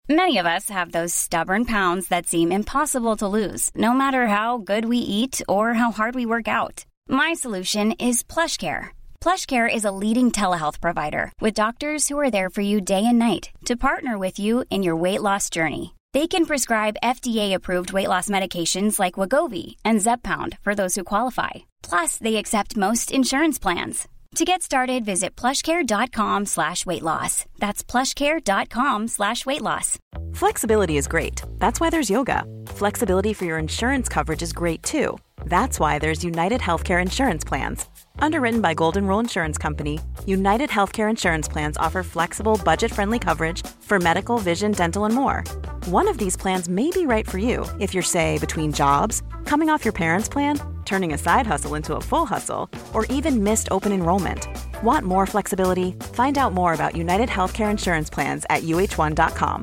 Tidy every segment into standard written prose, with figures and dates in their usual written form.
Many of us have those stubborn pounds that seem impossible to lose, no matter how good we eat or how hard we work out. My solution is PlushCare. PlushCare is a leading telehealth provider with doctors who are there for you day and night to partner with you in your weight loss journey. They can prescribe FDA-approved weight loss medications like Wegovy and Zepbound for those who qualify. Plus, they accept most insurance plans. To get started, visit plushcare.com/weightloss. That's plushcare.com/weightloss. Flexibility is great. That's why there's yoga. Flexibility for your insurance coverage is great too. That's why there's United Healthcare Insurance Plans. Underwritten by Golden Rule Insurance Company, United Healthcare Insurance Plans offer flexible, budget-friendly coverage for medical, vision, dental, and more. One of these plans may be right for you if you're, say, between jobs, coming off your parents' plan, turning a side hustle into a full hustle, or even missed open enrollment. Want more flexibility? Find out more about United Healthcare Insurance Plans at uh1.com.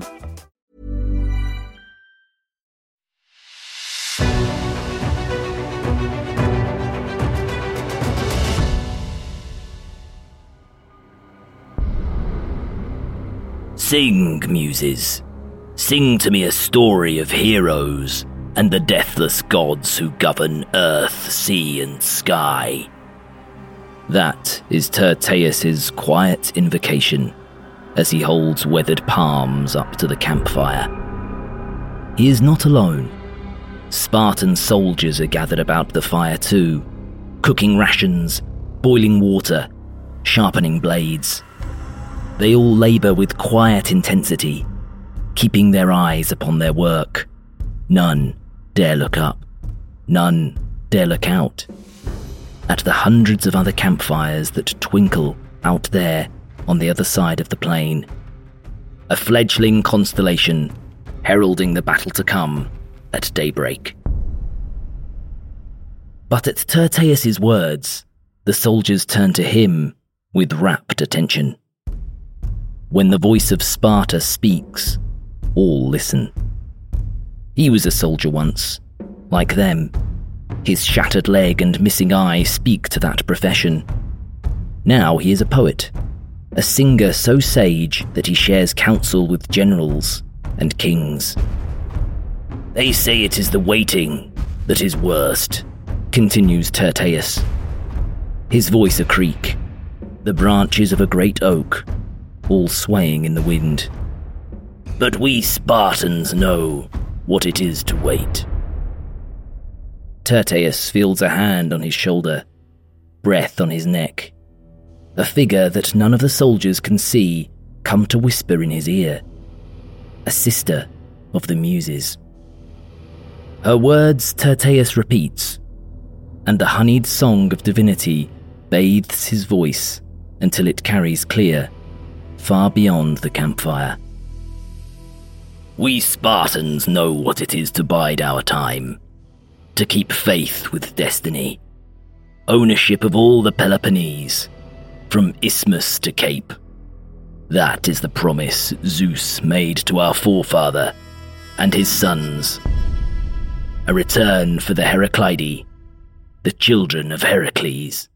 Sing, muses. Sing to me a story of heroes and the deathless gods who govern earth, sea, and sky. That is Tyrtaeus' quiet invocation as he holds weathered palms up to the campfire. He is not alone. Spartan soldiers are gathered about the fire too, cooking rations, boiling water, sharpening blades. They all labour with quiet intensity, keeping their eyes upon their work. None dare look up. None dare look out. At the hundreds of other campfires that twinkle out there on the other side of the plain. A fledgling constellation heralding the battle to come at daybreak. But at Tyrtaeus' words, the soldiers turn to him with rapt attention. When the voice of Sparta speaks, all listen. He was a soldier once, like them. His shattered leg and missing eye speak to that profession. Now he is a poet, a singer so sage that he shares counsel with generals and kings. They say it is the waiting that is worst, continues Tyrtaeus. His voice a creak, the branches of a great oak, all swaying in the wind. But we Spartans know what it is to wait. Tyrtaeus feels a hand on his shoulder, breath on his neck. A figure that none of the soldiers can see come to whisper in his ear. A sister of the Muses. Her words Tyrtaeus repeats, and the honeyed song of divinity bathes his voice until it carries clear, far beyond the campfire. We Spartans know what it is to bide our time, to keep faith with destiny, ownership of all the Peloponnese, from isthmus to cape. That is the promise Zeus made to our forefather and his sons. A return for the Heraclidae, the children of Heracles.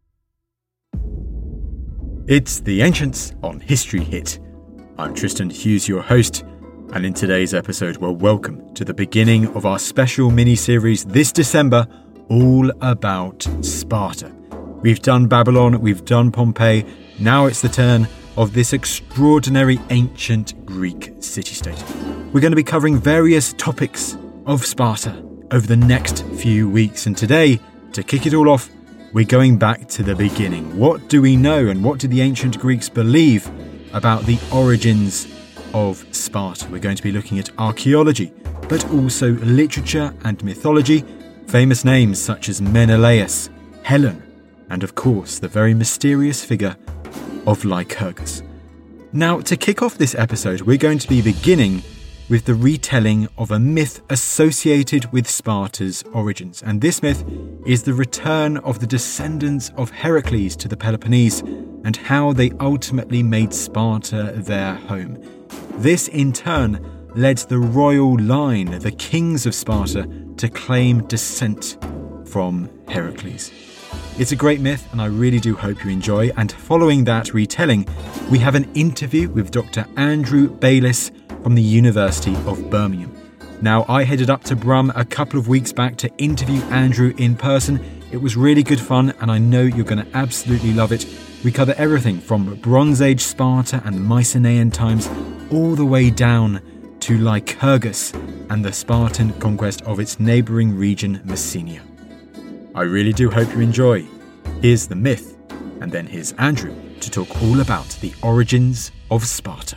It's The Ancients on History Hit. I'm Tristan Hughes, your host, and in today's episode, well, welcome to the beginning of our special mini-series this December, all about Sparta. We've done Babylon, we've done Pompeii, now it's the turn of this extraordinary ancient Greek city-state. We're going to be covering various topics of Sparta over the next few weeks, and today, to kick it all off, we're going back to the beginning. What do we know and what do the ancient Greeks believe about the origins of Sparta? We're going to be looking at archaeology, but also literature and mythology, famous names such as Menelaus, Helen, and of course the very mysterious figure of Lycurgus. Now, to kick off this episode, we're going to be beginning with the retelling of a myth associated with Sparta's origins. And this myth is the return of the descendants of Heracles to the Peloponnese and how they ultimately made Sparta their home. This, in turn, led the royal line, the kings of Sparta, to claim descent from Heracles. It's a great myth, and I really do hope you enjoy. And following that retelling, we have an interview with Dr. Andrew Bayliss, from the University of Birmingham. Now, I headed up to Brum a couple of weeks back to interview Andrew in person. It was really good fun, and I know you're going to absolutely love it. We cover everything from Bronze Age Sparta and the Mycenaean times all the way down to Lycurgus and the Spartan conquest of its neighbouring region, Messenia. I really do hope you enjoy. Here's the myth, and then here's Andrew to talk all about the origins of Sparta.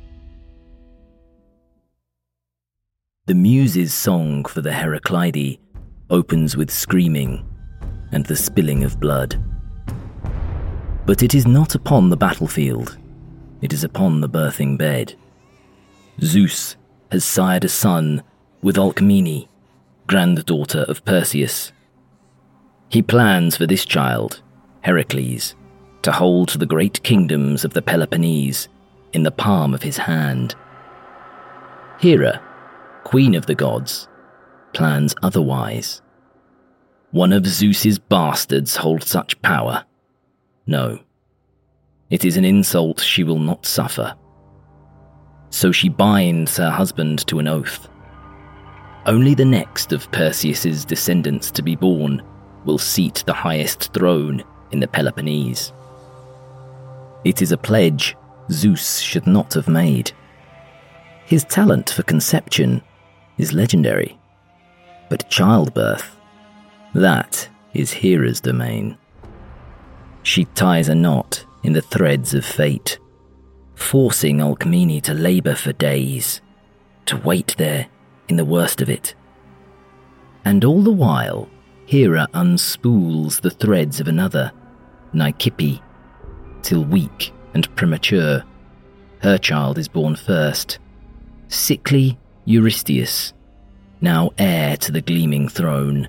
The Muses' song for the Heraclidae opens with screaming and the spilling of blood. But it is not upon the battlefield, it is upon the birthing bed. Zeus has sired a son with Alcmene, granddaughter of Perseus. He plans for this child, Heracles, to hold the great kingdoms of the Peloponnese in the palm of his hand. Hera, queen of the gods, plans otherwise. One of Zeus's bastards holds such power. No, it is an insult she will not suffer. So she binds her husband to an oath. Only the next of Perseus's descendants to be born will seat the highest throne in the Peloponnese. It is a pledge Zeus should not have made. His talent for conception is legendary, but childbirth, that is Hera's domain. She ties a knot in the threads of fate, forcing Alcmene to labour for days, to wait there in the worst of it. And all the while, Hera unspools the threads of another, Nike, till weak and premature, her child is born first, sickly Eurystheus, now heir to the gleaming throne.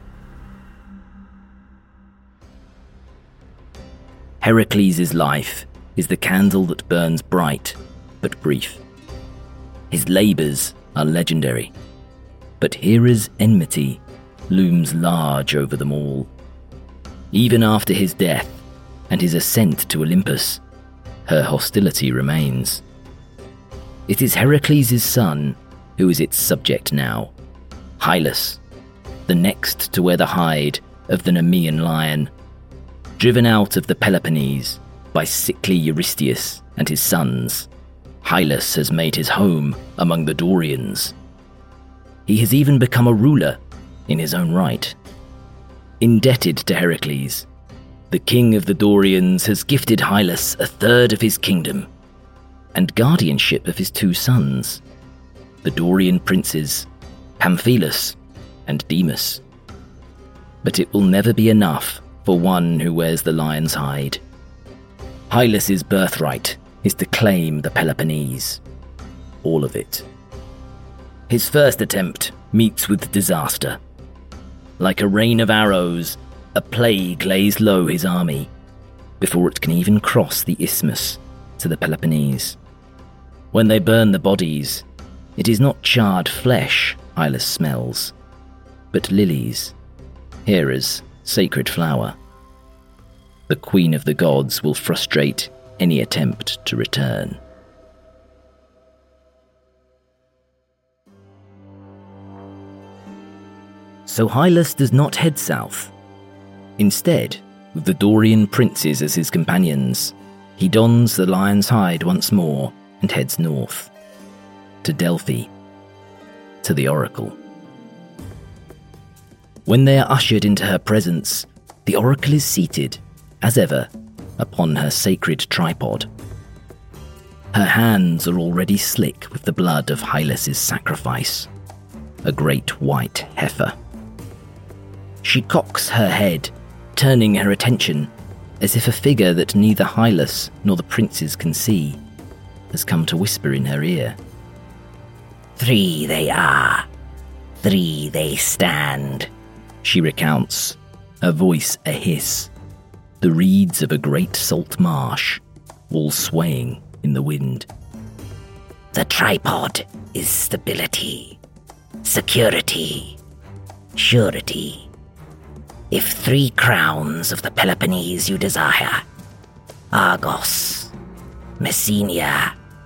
Heracles' life is the candle that burns bright but brief. His labours are legendary, but Hera's enmity looms large over them all. Even after his death and his ascent to Olympus, her hostility remains. It is Heracles' son who is its subject now, Hylas, the next to wear the hide of the Nemean lion. Driven out of the Peloponnese by sickly Eurystheus and his sons, Hylas has made his home among the Dorians. He has even become a ruler in his own right. Indebted to Heracles, the king of the Dorians has gifted Hylas a third of his kingdom and guardianship of his two sons, the Dorian princes, Pamphilus and Demas. But it will never be enough for one who wears the lion's hide. Hylas' birthright is to claim the Peloponnese, all of it. His first attempt meets with disaster. Like a rain of arrows, a plague lays low his army before it can even cross the isthmus to the Peloponnese. When they burn the bodies, it is not charred flesh Hylas smells, but lilies, Hera's sacred flower. The queen of the gods will frustrate any attempt to return. So Hylas does not head south. Instead, with the Dorian princes as his companions, he dons the lion's hide once more and heads north, to Delphi, to the oracle. When they are ushered into her presence, the oracle is seated, as ever, upon her sacred tripod. Her hands are already slick with the blood of Hylas' sacrifice, a great white heifer. She cocks her head, turning her attention, as if a figure that neither Hylas nor the princes can see has come to whisper in her ear. 3 they are, 3 they stand, she recounts, her voice a hiss, the reeds of a great salt marsh, all swaying in the wind. The tripod is stability, security, surety. If 3 crowns of the Peloponnese you desire, Argos, Messenia,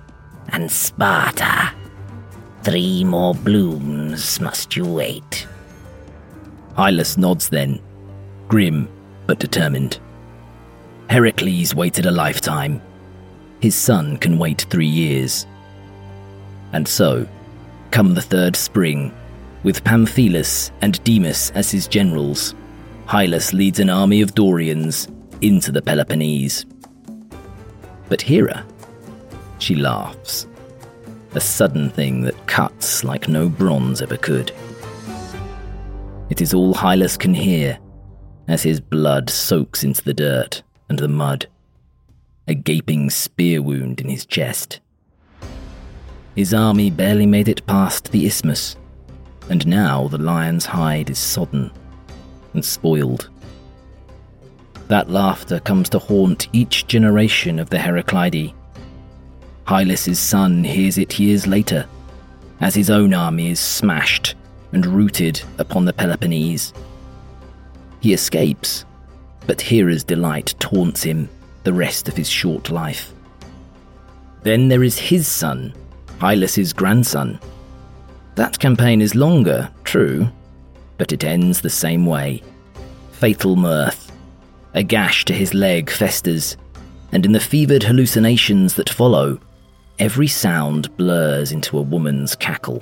And Sparta, 3 more blooms must you wait. Hylas nods then, grim but determined. Heracles waited a lifetime. His son can wait 3 years. And so, come the 3rd spring, with Pamphilus and Demas as his generals, Hylas leads an army of Dorians into the Peloponnese. But Hera, she laughs. A sudden thing that cuts like no bronze ever could. It is all Hylas can hear as his blood soaks into the dirt and the mud. A gaping spear wound in his chest. His army barely made it past the isthmus, and now the lion's hide is sodden and spoiled. That laughter comes to haunt each generation of the Heraclidae. Hylas' son hears it years later, as his own army is smashed and rooted upon the Peloponnese. He escapes, but Hera's delight taunts him the rest of his short life. Then there is his son, Hylas' grandson. That campaign is longer, true, but it ends the same way. Fatal mirth. A gash to his leg festers, and in the fevered hallucinations that follow, every sound blurs into a woman's cackle.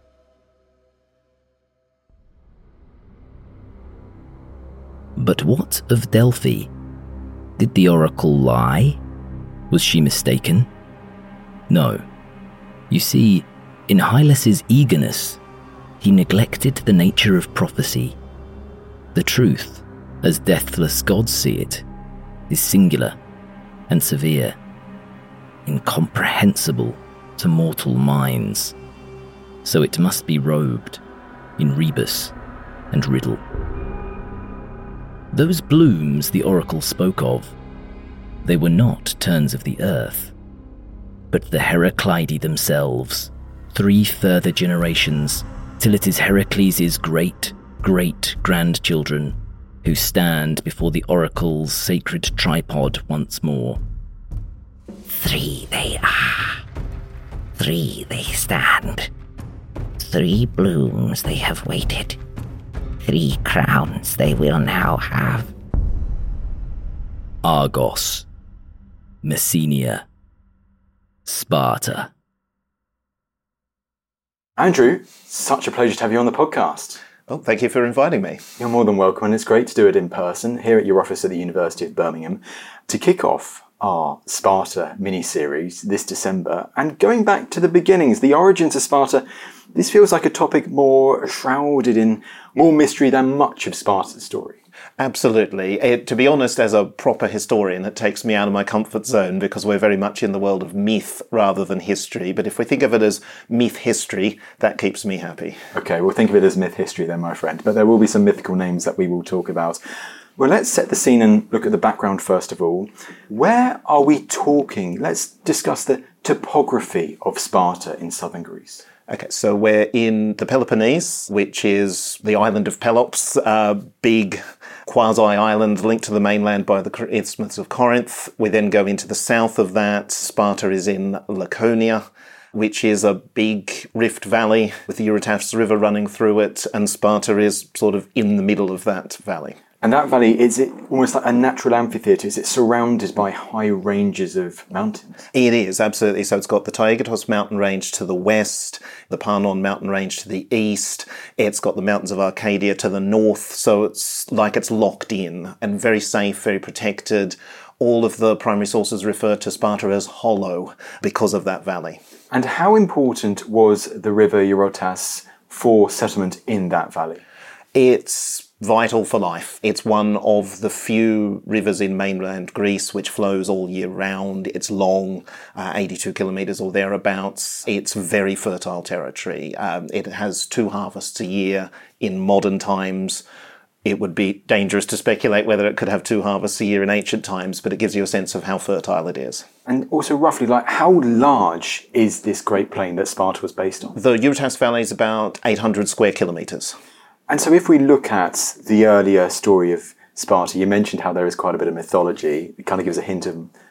But what of Delphi? Did the oracle lie? Was she mistaken? No. You see, in Hylas' eagerness, he neglected the nature of prophecy. The truth, as deathless gods see it, is singular and severe, incomprehensible to mortal minds. So it must be robed in rebus and riddle. Those blooms the oracle spoke of, they were not turns of the earth, but the Heraclidae themselves, 3 further generations, till it is Heracles' great-great-grandchildren who stand before the oracle's sacred tripod once more. 3 they are. 3 they stand. 3 blooms they have waited. 3 crowns they will now have. Argos, Messenia, Sparta. Andrew, such a pleasure to have you on the podcast. Well, thank you for inviting me. You're more than welcome, and it's great to do it in person here at your office at the University of Birmingham to kick off our Sparta mini-series this December. And going back to the beginnings, the origins of Sparta, this feels like a topic more shrouded in more mystery than much of Sparta's story. Absolutely. To be honest, as a proper historian, it takes me out of my comfort zone because we're very much in the world of myth rather than history. But if we think of it as myth history, that keeps me happy. Okay, we'll think of it as myth history then, my friend. But there will be some mythical names that we will talk about. Well, let's set the scene and look at the background first of all. Where are we talking? Let's discuss the topography of Sparta in southern Greece. Okay, so we're in the Peloponnese, which is the island of Pelops, a big quasi-island linked to the mainland by the Isthmus of Corinth. We then go into the south of that. Sparta is in Laconia, which is a big rift valley with the Eurotas River running through it, and Sparta is sort of in the middle of that valley. And that valley, is it almost like a natural amphitheatre? Is it surrounded by high ranges of mountains? It is, absolutely. So it's got the Taygetos mountain range to the west, the Parnon mountain range to the east. It's got the mountains of Arcadia to the north. So it's like it's locked in and very safe, very protected. All of the primary sources refer to Sparta as hollow because of that valley. And how important was the river Eurotas for settlement in that valley? It's vital for life. It's one of the few rivers in mainland Greece which flows all year round. It's long, 82 kilometres or thereabouts. It's very fertile territory. It has 2 harvests a year. In modern times, it would be dangerous to speculate whether it could have 2 harvests a year in ancient times, but it gives you a sense of how fertile it is. And also roughly, how large is this great plain that Sparta was based on? The Eurotas Valley is about 800 square kilometres. And so if we look at the earlier story of Sparta, you mentioned how there is quite a bit of mythology. It kind of gives a hint of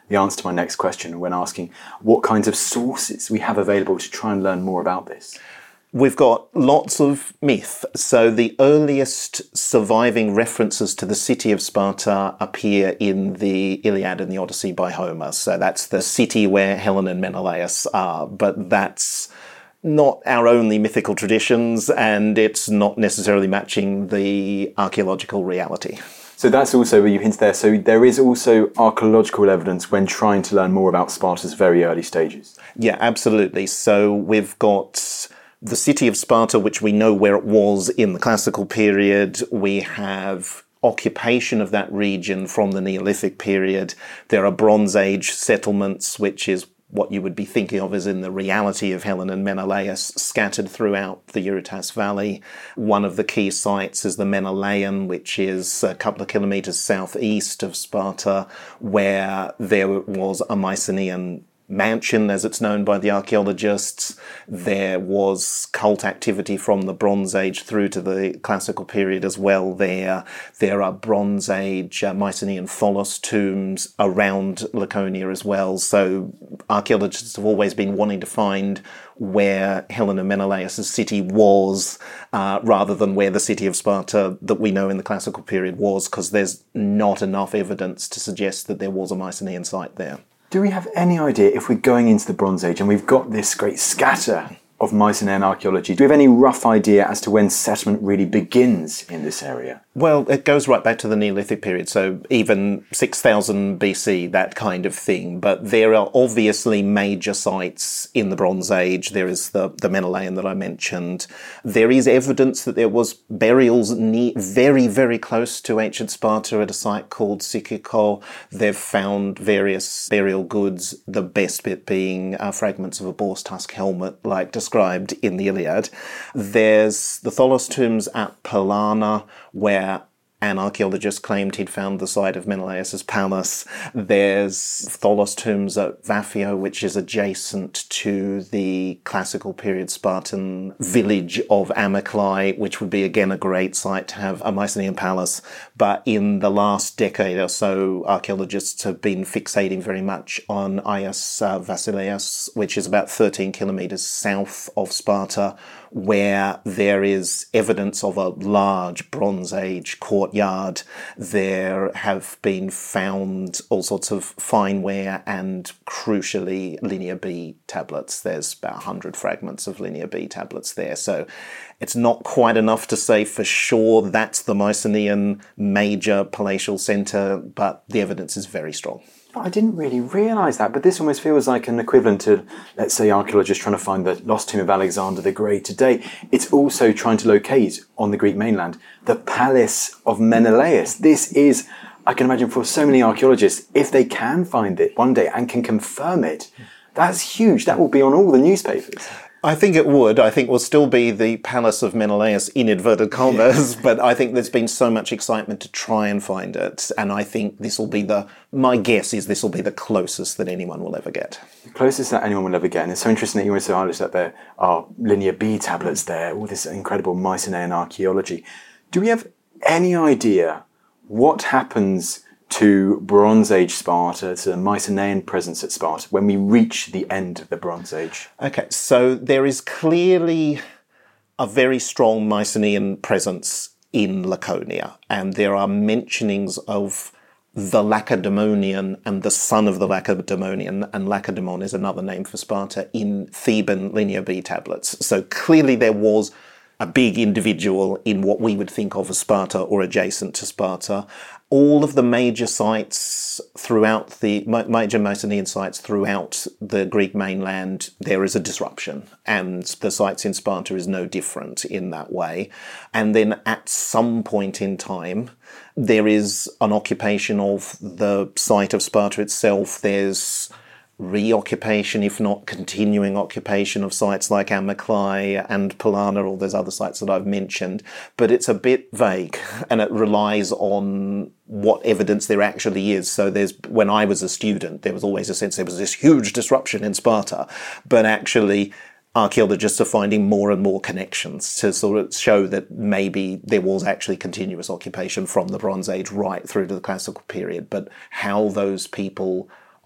the answer to my next question when asking what kinds of sources we have available to try and learn more about this. We've got lots of myth. So the earliest surviving references to the city of Sparta appear in the Iliad and the Odyssey by Homer. So that's the city where Helen and Menelaus are. But that's not our only mythical traditions, and it's not necessarily matching the archaeological reality. So that's also where you hint there. So there is also archaeological evidence when trying to learn more about Sparta's very early stages. Yeah, absolutely. So we've got the city of Sparta, which we know where it was in the classical period. We have occupation of that region from the Neolithic period. There are Bronze Age settlements, which is what you would be thinking of as in the reality of Helen and Menelaus, scattered throughout the Eurotas Valley. One of the key sites is the Menelaeum, which is a couple of kilometres southeast of Sparta, where there was a Mycenaean mansion, as it's known by the archaeologists. There was cult activity from the Bronze Age through to the classical period as well there. There are Bronze Age Mycenaean tholos tombs around Laconia as well. So archaeologists have always been wanting to find where Helen and Menelaus' city was, rather than where the city of Sparta that we know in the classical period was, because there's not enough evidence to suggest that there was a Mycenaean site there. Do we have any idea, if we're going into the Bronze Age and we've got this great scatter of Mycenaean archaeology, do we have any rough idea as to when settlement really begins in this area? Well, it goes right back to the Neolithic period, so even 6000 BC, that kind of thing. But there are obviously major sites in the Bronze Age. There is the Menelaeum that I mentioned. There is evidence that there was burials very, very close to ancient Sparta at a site called Sychiko. They've found various burial goods, the best bit being fragments of a boar's tusk helmet, like described in the Iliad. There's the Tholos tombs at Palana, where an archaeologist claimed he'd found the site of Menelaus' palace. There's Tholos tombs at Vaphio, which is adjacent to the classical period Spartan village of Amyclae, which would be again a great site to have a Mycenaean palace. But in the last decade or so, archaeologists have been fixating very much on Aias Vasileios, which is about 13 kilometres south of Sparta, where there is evidence of a large Bronze Age courtyard. There have been found all sorts of fineware and, crucially, Linear B tablets. There's about 100 fragments of Linear B tablets there. So it's not quite enough to say for sure that's the Mycenaean major palatial centre, but the evidence is very strong. I didn't really realise that, but this almost feels like an equivalent to, let's say, archaeologists trying to find the lost tomb of Alexander the Great today. It's also trying to locate, on the Greek mainland, the palace of Menelaus. This is, I can imagine for so many archaeologists, if they can find it one day and can confirm it, that's huge. That will be on all the newspapers. I think it would. I think it will still be the palace of Menelaus in inverted commas, but I think there's been so much excitement to try and find it, and I think this will be my guess is this will be the closest that anyone will ever get. The closest that anyone will ever get, and it's so interesting that you also highlighted that there are Linear B tablets there, all this incredible Mycenaean archaeology. Do we have any idea what happens to Bronze Age Sparta, to the Mycenaean presence at Sparta, when we reach the end of the Bronze Age? Okay, so there is clearly a very strong Mycenaean presence in Laconia, and there are mentionings of the Lacedaemonian and the son of the Lacedaemonian, and Lacedaemon is another name for Sparta, in Theban Linear B tablets. So clearly there was a big individual in what we would think of as Sparta or adjacent to Sparta. All of the major sites throughout the major Mycenaean sites throughout the Greek mainland, there is a disruption, and the sites in Sparta is no different in that way. And then at some point in time, there is an occupation of the site of Sparta itself. There's reoccupation, if not continuing occupation, of sites like Amyclae and Palana, all those other sites that I've mentioned, but it's a bit vague and it relies on what evidence there actually is. So when I was a student, there was always a sense there was this huge disruption in Sparta, but actually archaeologists are finding more and more connections to sort of show that maybe there was actually continuous occupation from the Bronze Age right through to the Classical period, but how those people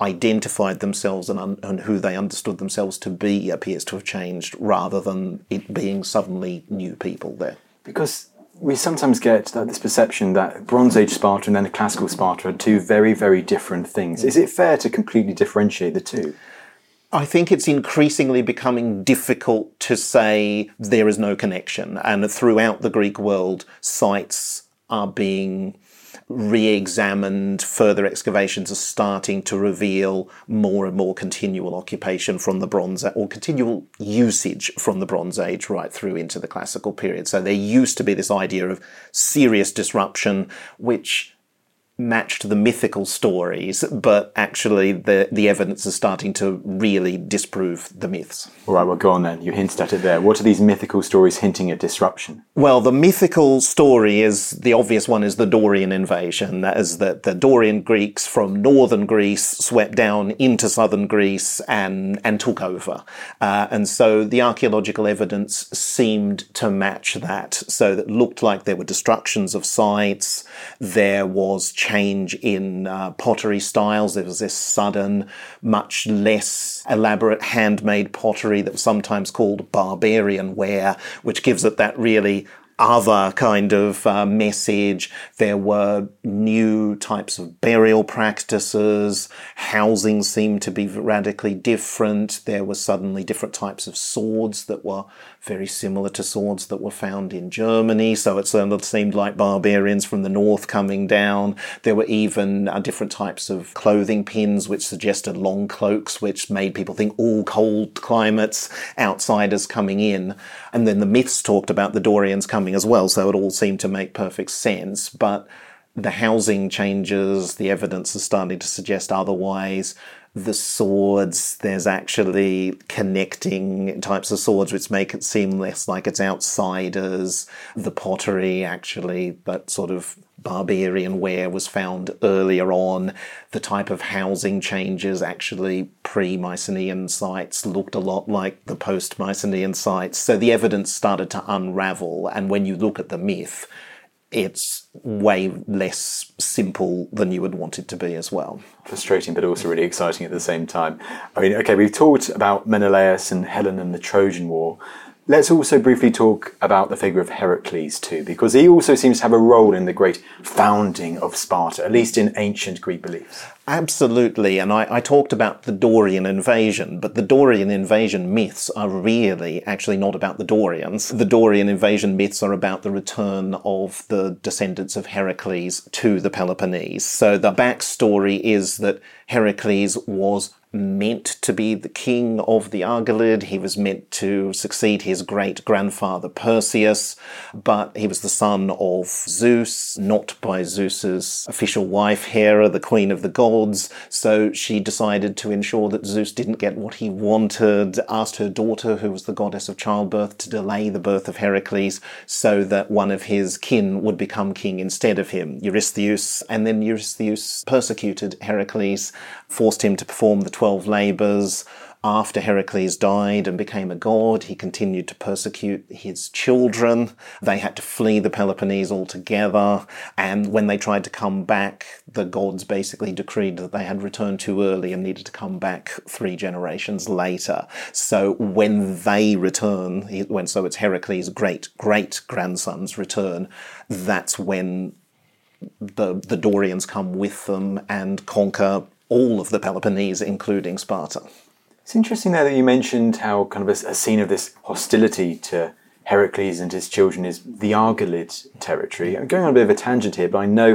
identified themselves and who they understood themselves to be appears to have changed, rather than it being suddenly new people there. Because we sometimes get this perception that Bronze Age Sparta and then the classical Sparta are two very, very different things. Is it fair to completely differentiate the two? I think it's increasingly becoming difficult to say there is no connection. And throughout the Greek world, sites are being re-examined, further excavations are starting to reveal more and more continual occupation from the Bronze Age, or continual usage from the Bronze Age right through into the classical period. So there used to be this idea of serious disruption, which matched the mythical stories, but actually the evidence is starting to really disprove the myths. All right, well, go on then. You hinted at it there. What are these mythical stories hinting at disruption? Well, the mythical story is, the obvious one is the Dorian invasion. That is that the Dorian Greeks from northern Greece swept down into southern Greece and took over. And so the archaeological evidence seemed to match that. So it looked like there were destructions of sites, there was change in pottery styles. There was this sudden, much less elaborate handmade pottery that was sometimes called barbarian ware, which gives it that really other kind of message. There were new types of burial practices. Housing seemed to be radically different. There were suddenly different types of swords that were very similar to swords that were found in Germany. So it certainly seemed like barbarians from the north coming down. There were even different types of clothing pins, which suggested long cloaks, which made people think all cold climates, outsiders coming in. And then the myths talked about the Dorians coming as well, so it all seemed to make perfect sense. But the housing changes, the evidence is starting to suggest otherwise. The swords, there's actually connecting types of swords which make it seem less like it's outsiders. The pottery, actually, that sort of barbarian ware was found earlier on. The type of housing changes, actually, pre-Mycenaean sites looked a lot like the post-Mycenaean sites. So the evidence started to unravel, and when you look at the myth, it's way less simple than you would want it to be as well. Frustrating, but also really exciting at the same time. I mean, okay, we've talked about Menelaus and Helen and the Trojan War. Let's also briefly talk about the figure of Heracles too, because he also seems to have a role in the great founding of Sparta, at least in ancient Greek beliefs. Absolutely, and I talked about the Dorian invasion, but the Dorian invasion myths are really actually not about the Dorians. The Dorian invasion myths are about the return of the descendants of Heracles to the Peloponnese. So the backstory is that Heracles was meant to be the king of the Argolid. He was meant to succeed his great-grandfather Perseus, but he was the son of Zeus, not by Zeus's official wife Hera, the queen of the gods. So she decided to ensure that Zeus didn't get what he wanted, asked her daughter, who was the goddess of childbirth, to delay the birth of Heracles so that one of his kin would become king instead of him, Eurystheus. And then Eurystheus persecuted Heracles, forced him to perform the 12 labours. After Heracles died and became a god, he continued to persecute his children. They had to flee the Peloponnese altogether, and when they tried to come back, the gods basically decreed that they had returned too early and needed to come back 3 generations later. So when they return, so it's Heracles' great-great-grandson's return, that's when the Dorians come with them and conquer all of the Peloponnese, including Sparta. It's interesting there that you mentioned how kind of a scene of this hostility to Heracles and his children is the Argolid territory. I'm going on a bit of a tangent here, but I know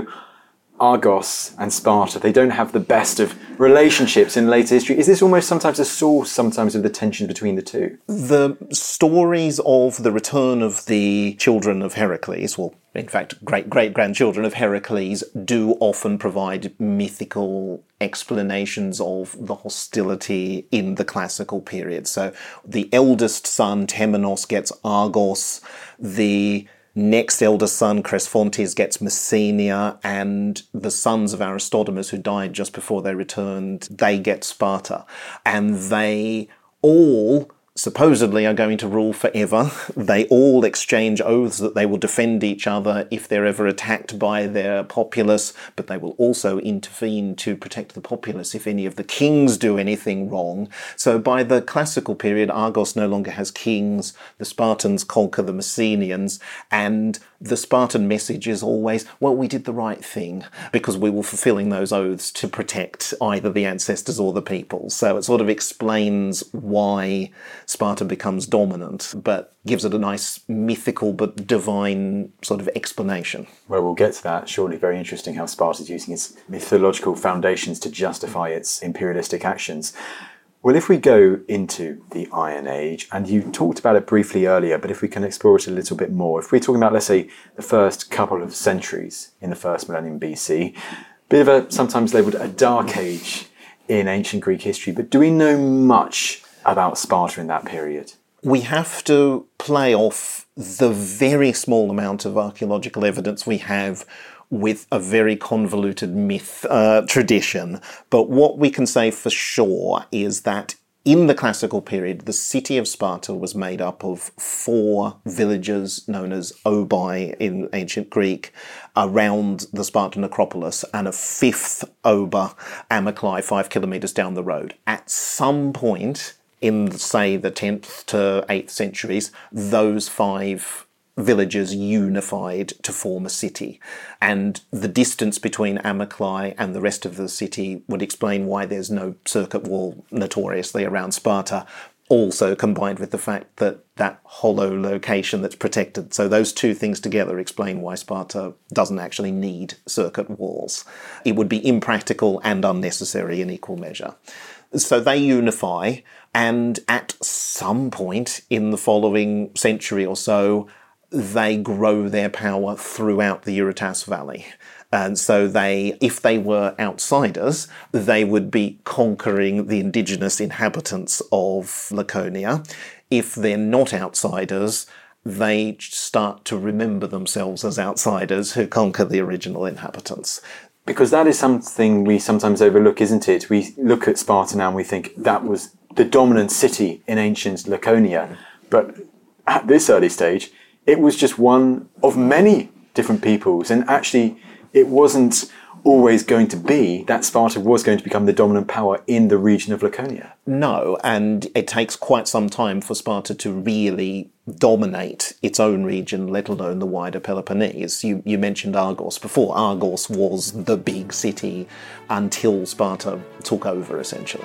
Argos and Sparta, they don't have the best of relationships in later history. Is this almost sometimes a source, sometimes of the tension between the two? The stories of the return of the children of Heracles, well, in fact, great-great-grandchildren of Heracles, do often provide mythical explanations of the hostility in the classical period. So the eldest son, Temenos, gets Argos. The next eldest son, Cresphontes, gets Messenia, and the sons of Aristodemus, who died just before they returned, they get Sparta. And they all supposedly are going to rule forever. They all exchange oaths that they will defend each other if they're ever attacked by their populace, but they will also intervene to protect the populace if any of the kings do anything wrong. So by the classical period, Argos no longer has kings, the Spartans conquer the Messenians, and the Spartan message is always, well, we did the right thing because we were fulfilling those oaths to protect either the ancestors or the people. So it sort of explains why Sparta becomes dominant, but gives it a nice mythical but divine sort of explanation. Well, we'll get to that shortly. Very interesting how Sparta's using its mythological foundations to justify its imperialistic actions. Well, if we go into the Iron Age, and you talked about it briefly earlier, but if we can explore it a little bit more, if we're talking about, let's say, the first couple of centuries in the first millennium BC, bit of a, sometimes labelled a dark age in ancient Greek history, but do we know much about Sparta in that period? We have to play off the very small amount of archaeological evidence we have with a very convoluted myth tradition. But what we can say for sure is that in the classical period, the city of Sparta was made up of 4 villages known as obai in ancient Greek around the Spartan Acropolis, and a 5th oba, Amyclae, 5 kilometres down the road. At some point in, say, the 10th to 8th centuries, those 5 villages unified to form a city. And the distance between Amyclae and the rest of the city would explain why there's no circuit wall notoriously around Sparta, also combined with the fact that that hollow location that's protected. So those two things together explain why Sparta doesn't actually need circuit walls. It would be impractical and unnecessary in equal measure. So they unify, and at some point in the following century or so, they grow their power throughout the Eurotas Valley. And so if they were outsiders, they would be conquering the indigenous inhabitants of Laconia. If they're not outsiders, they start to remember themselves as outsiders who conquer the original inhabitants. Because that is something we sometimes overlook, isn't it? We look at Sparta now and we think that was the dominant city in ancient Laconia. But at this early stage, it was just one of many different peoples. And actually, it wasn't always going to be that Sparta was going to become the dominant power in the region of Laconia. No, and it takes quite some time for Sparta to really dominate its own region, let alone the wider Peloponnese. You mentioned Argos before. Argos was the big city until Sparta took over, essentially.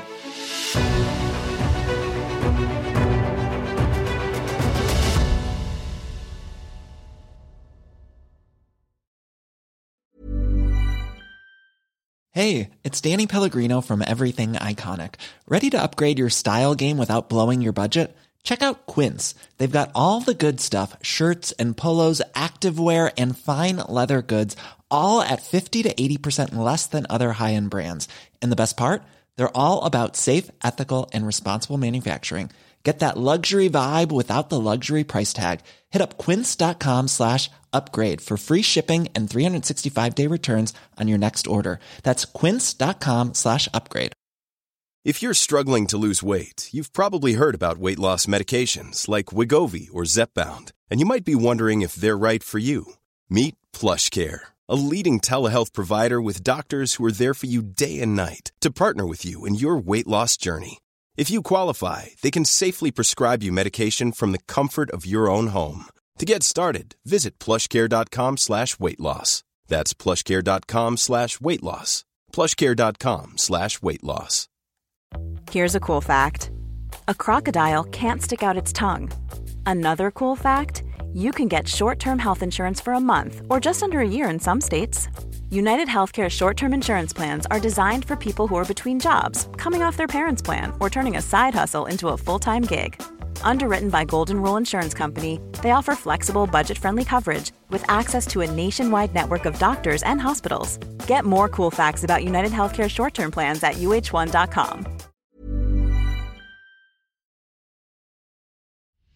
Hey, it's Danny Pellegrino from Everything Iconic. Ready to upgrade your style game without blowing your budget? Check out Quince. They've got all the good stuff, shirts and polos, activewear, and fine leather goods, all at 50 to 80% less than other high-end brands. And the best part? They're all about safe, ethical, and responsible manufacturing. Get that luxury vibe without the luxury price tag. Hit up quince.com/upgrade for free shipping and 365-day returns on your next order. That's quince.com/upgrade. If you're struggling to lose weight, you've probably heard about weight loss medications like Wegovy or Zepbound, and you might be wondering if they're right for you. Meet PlushCare, a leading telehealth provider with doctors who are there for you day and night to partner with you in your weight loss journey. If you qualify, they can safely prescribe you medication from the comfort of your own home. To get started, visit plushcare.com/weight-loss. That's plushcare.com/weight-loss. plushcare.com/weight-loss. Here's a cool fact. A crocodile can't stick out its tongue. Another cool fact, you can get short-term health insurance for a month or just under a year in some states. United Healthcare short-term insurance plans are designed for people who are between jobs, coming off their parents' plan, or turning a side hustle into a full-time gig. Underwritten by Golden Rule Insurance Company, they offer flexible, budget-friendly coverage with access to a nationwide network of doctors and hospitals. Get more cool facts about United Healthcare short-term plans at uh1.com.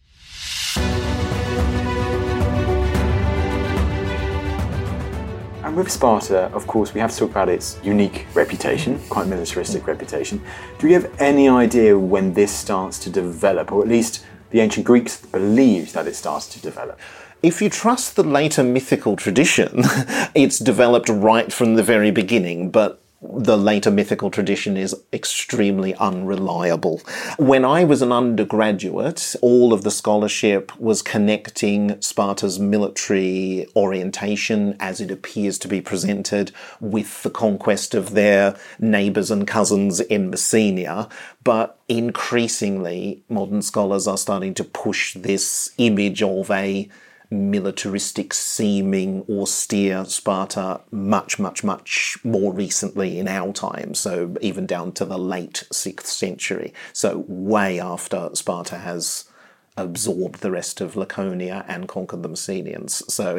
And with Sparta, of course, we have to talk about its unique reputation, quite militaristic reputation. Do we have any idea when this starts to develop, or at least the ancient Greeks believed that it starts to develop? If you trust the later mythical tradition, it's developed right from the very beginning, but the later mythical tradition is extremely unreliable. When I was an undergraduate, all of the scholarship was connecting Sparta's military orientation as it appears to be presented with the conquest of their neighbours and cousins in Messenia. But increasingly, modern scholars are starting to push this image of a militaristic seeming austere Sparta much more recently in our time, so even down to the late 6th century, so way after Sparta has absorbed the rest of Laconia and conquered the Messenians. So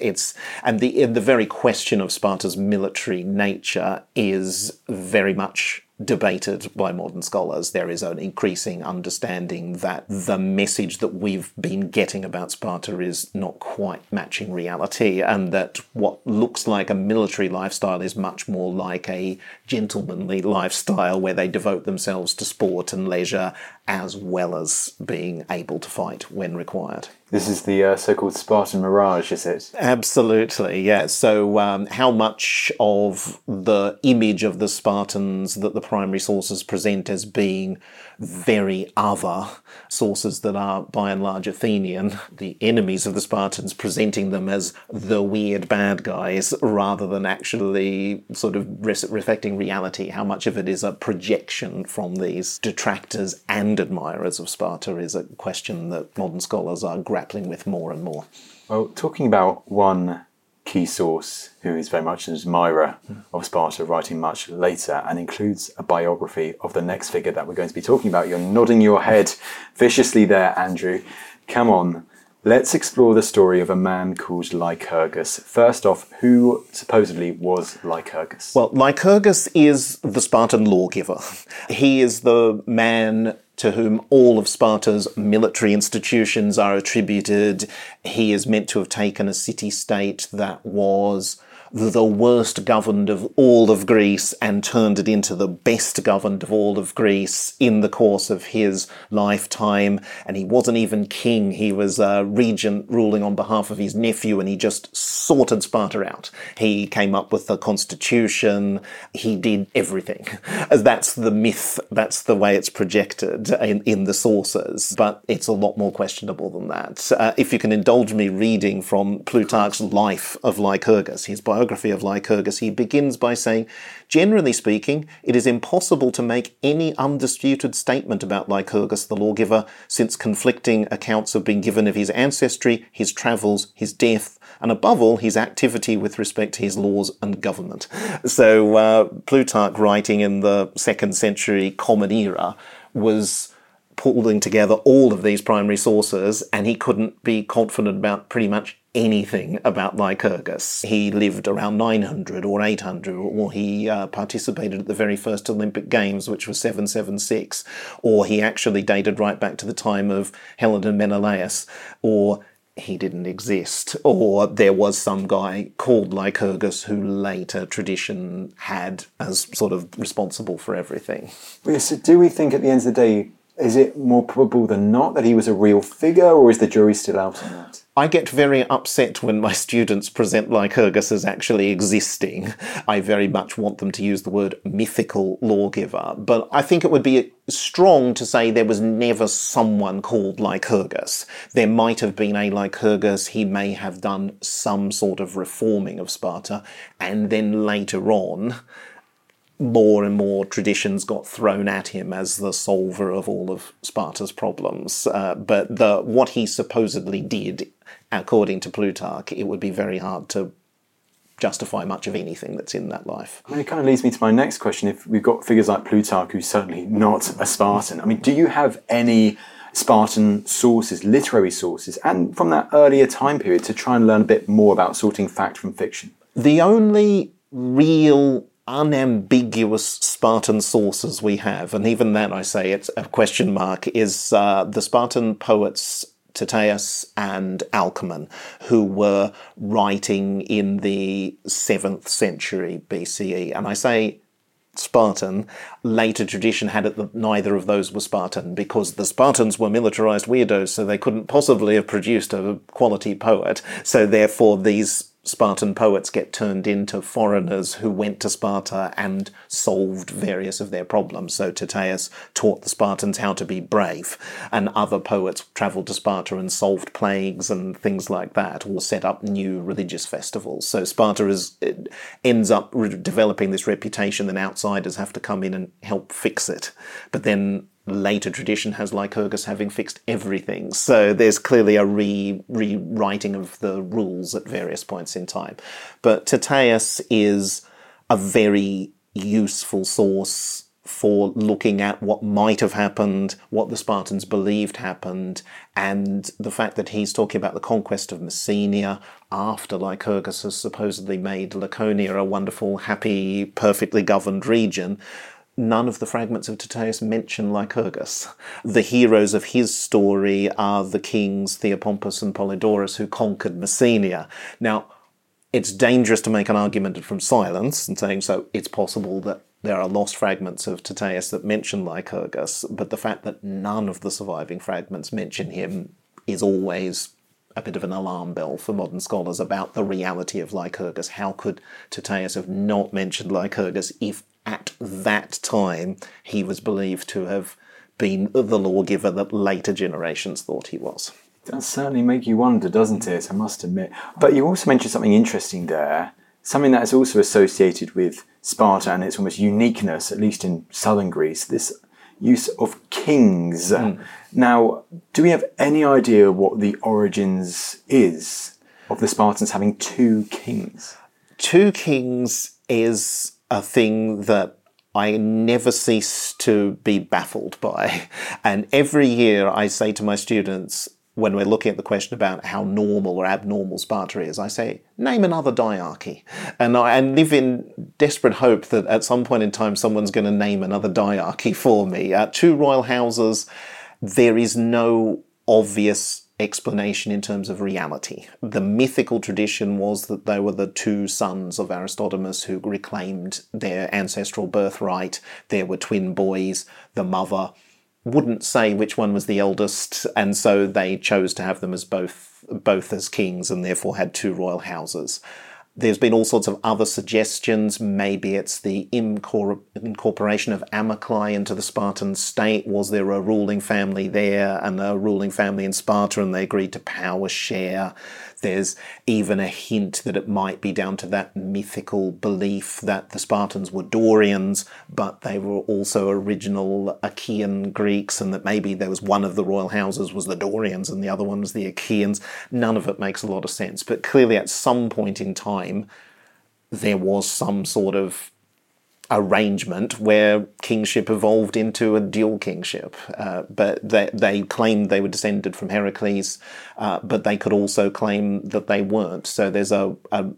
and the very question of Sparta's military nature is very much debated by modern scholars. There is an increasing understanding that the message that we've been getting about Sparta is not quite matching reality, and that what looks like a military lifestyle is much more like a gentlemanly lifestyle where they devote themselves to sport and leisure as well as being able to fight when required. This is the so-called Spartan mirage, is it? Absolutely, yeah. So how much of the image of the Spartans that the primary sources present as being very other sources that are by and large Athenian, the enemies of the Spartans presenting them as the weird bad guys rather than actually sort of reflecting reality, how much of it is a projection from these detractors and admirers of Sparta is a question that modern scholars are grappling with more and more. Well, talking about one key source who is very much an admirer of Sparta, writing much later, and includes a biography of the next figure that we're going to be talking about. You're nodding your head viciously there, Andrew. Come on, let's explore the story of a man called Lycurgus. First off, who supposedly was Lycurgus? Well, Lycurgus is the Spartan lawgiver. He is the man to whom all of Sparta's military institutions are attributed. He is meant to have taken a city-state that was the worst governed of all of Greece and turned it into the best governed of all of Greece in the course of his lifetime. And he wasn't even king, he was a regent ruling on behalf of his nephew, and he just sorted Sparta out. He came up with the constitution, he did everything. That's the myth, that's the way it's projected in the sources, but it's a lot more questionable than that. If you can indulge me reading from Plutarch's Life of Lycurgus, his biography of Lycurgus, he begins by saying, "Generally speaking, it is impossible to make any undisputed statement about Lycurgus the lawgiver, since conflicting accounts have been given of his ancestry, his travels, his death, and above all, his activity with respect to his laws and government." So Plutarch, writing in the 2nd century Common Era, was pulling together all of these primary sources, and he couldn't be confident about pretty much anything about Lycurgus. He lived around 900 or 800, or he participated at the very first Olympic Games, which was 776, or he actually dated right back to the time of Helen and Menelaus, or he didn't exist, or there was some guy called Lycurgus who later tradition had as sort of responsible for everything. So do we think at the end of the day, is it more probable than not that he was a real figure, or is the jury still out on that? I get very upset when my students present Lycurgus as actually existing. I very much want them to use the word mythical lawgiver, but I think it would be strong to say there was never someone called Lycurgus. There might have been a Lycurgus, he may have done some sort of reforming of Sparta, and then later on, more and more traditions got thrown at him as the solver of all of Sparta's problems. But what he supposedly did, according to Plutarch, it would be very hard to justify much of anything that's in that life. I mean, it kind of leads me to my next question. If we've got figures like Plutarch, who's certainly not a Spartan, I mean, do you have any Spartan sources, literary sources, and from that earlier time period to try and learn a bit more about sorting fact from fiction? The only real unambiguous Spartan sources we have, and even that I say it's a question mark, is the Spartan poets Tyrtaeus and Alcman, who were writing in the 7th century BCE. And I say Spartan, later tradition had it that neither of those were Spartan, because the Spartans were militarized weirdos, so they couldn't possibly have produced a quality poet. So therefore these Spartan poets get turned into foreigners who went to Sparta and solved various of their problems. So Tyrtaeus taught the Spartans how to be brave, and other poets travelled to Sparta and solved plagues and things like that, or set up new religious festivals. So Sparta ends up developing this reputation that outsiders have to come in and help fix it. But then later tradition has Lycurgus having fixed everything. So there's clearly a rewriting of the rules at various points in time. But Tyrtaeus is a very useful source for looking at what might have happened, what the Spartans believed happened, and the fact that he's talking about the conquest of Messenia after Lycurgus has supposedly made Laconia a wonderful, happy, perfectly governed region. None of the fragments of Tyrtaeus mention Lycurgus. The heroes of his story are the kings Theopompus and Polydorus who conquered Messenia. Now, it's dangerous to make an argument from silence and saying, so it's possible that there are lost fragments of Tyrtaeus that mention Lycurgus, but the fact that none of the surviving fragments mention him is always a bit of an alarm bell for modern scholars about the reality of Lycurgus. How could Tyrtaeus have not mentioned Lycurgus if at that time he was believed to have been the lawgiver that later generations thought he was? It does certainly make you wonder, doesn't it? I must admit. But you also mentioned something interesting there, something that is also associated with Sparta and its almost uniqueness, at least in southern Greece, this use of kings. Now, do we have any idea what the origins is of the Spartans having two kings? Two kings is a thing that I never cease to be baffled by. And every year I say to my students, when we're looking at the question about how normal or abnormal Sparta is, I say, name another diarchy. And I live in desperate hope that at some point in time someone's going to name another diarchy for me. Two royal houses, there is no obvious explanation in terms of reality. The mythical tradition was that they were the two sons of Aristodemus who reclaimed their ancestral birthright. There were twin boys. The mother wouldn't say which one was the eldest, and so they chose to have them as both as kings and therefore had two royal houses. There's been all sorts of other suggestions. Maybe it's the incorporation of Amyclae into the Spartan state. Was there a ruling family there and a ruling family in Sparta and they agreed to power share? There's even a hint that it might be down to that mythical belief that the Spartans were Dorians, but they were also original Achaean Greeks, and that maybe there was one of the royal houses was the Dorians and the other one was the Achaeans. None of it makes a lot of sense, but clearly at some point in time there was some sort of arrangement where kingship evolved into a dual kingship. But they claimed they were descended from Heracles, but they could also claim that they weren't. So there's a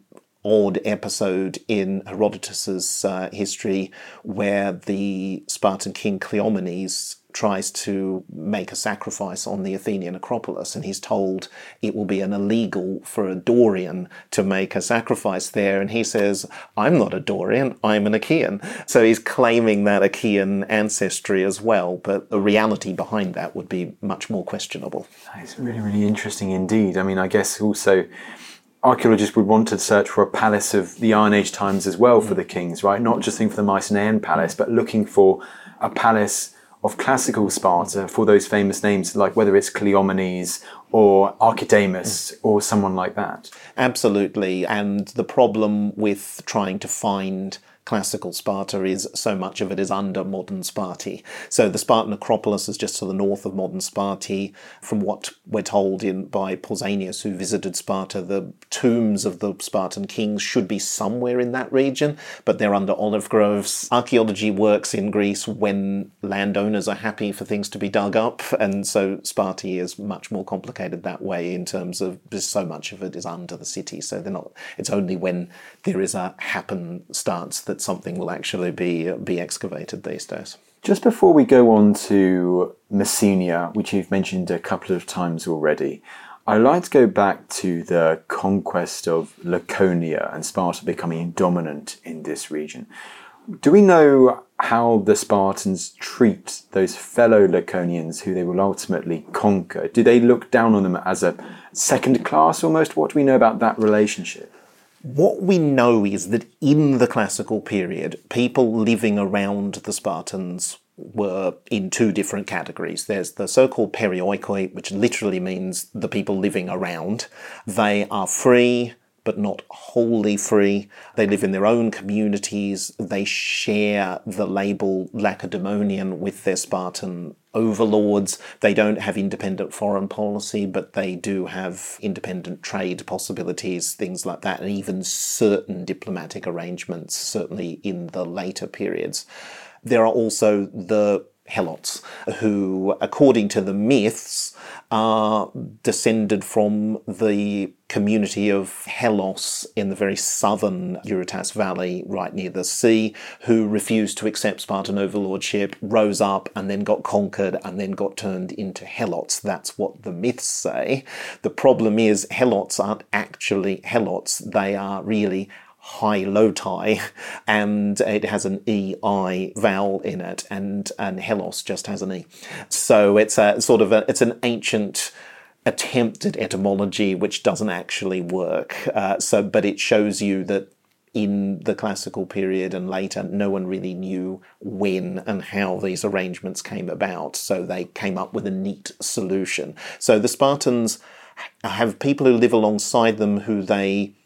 odd episode in Herodotus's history where the Spartan king Cleomenes tries to make a sacrifice on the Athenian Acropolis, and he's told it will be an illegal for a Dorian to make a sacrifice there, and he says, I'm not a Dorian, I'm an Achaean. So he's claiming that Achaean ancestry as well, but the reality behind that would be much more questionable. It's really, really interesting indeed. I mean, I guess also archaeologists would want to search for a palace of the Iron Age times as well for the kings, right? Not just looking for the Mycenaean palace, but looking for a palace of classical Sparta for those famous names, like whether it's Cleomenes or Archidamus or someone like that. Absolutely. And the problem with trying to find classical Sparta is so much of it is under modern Sparti. So the Spartan Acropolis is just to the north of modern Sparti. From what we're told by Pausanias, who visited Sparta, the tombs of the Spartan kings should be somewhere in that region, but they're under olive groves. Archaeology works in Greece when landowners are happy for things to be dug up, and so Sparti is much more complicated that way in terms of so much of it is under the city. So they're not. It's only when there is a happenstance that something will actually be excavated these days. Just before we go on to Messenia, which you've mentioned a couple of times already, I'd like to go back to the conquest of Laconia and Sparta becoming dominant in this region. Do we know how the Spartans treat those fellow Laconians who they will ultimately conquer? Do they look down on them as a second class almost? What do we know about that relationship? What we know is that in the classical period, people living around the Spartans were in two different categories. There's the so-called perioikoi, which literally means the people living around. They are free, but not wholly free. They live in their own communities. They share the label Lacedaemonian with their Spartan overlords. They don't have independent foreign policy, but they do have independent trade possibilities, things like that, and even certain diplomatic arrangements, certainly in the later periods. There are also the Helots, who, according to the myths, are descended from the community of Helos in the very southern Eurotas Valley, right near the sea, who refused to accept Spartan overlordship, rose up and then got conquered and then got turned into Helots. That's what the myths say. The problem is Helots aren't actually Helots. They are really Hylotai, and it has an EI vowel in it, and Helos just has an E. So it's a sort of it's an ancient attempt at etymology which doesn't actually work. But it shows you that in the classical period and later, no one really knew when and how these arrangements came about. So they came up with a neat solution. So the Spartans have people who live alongside them who they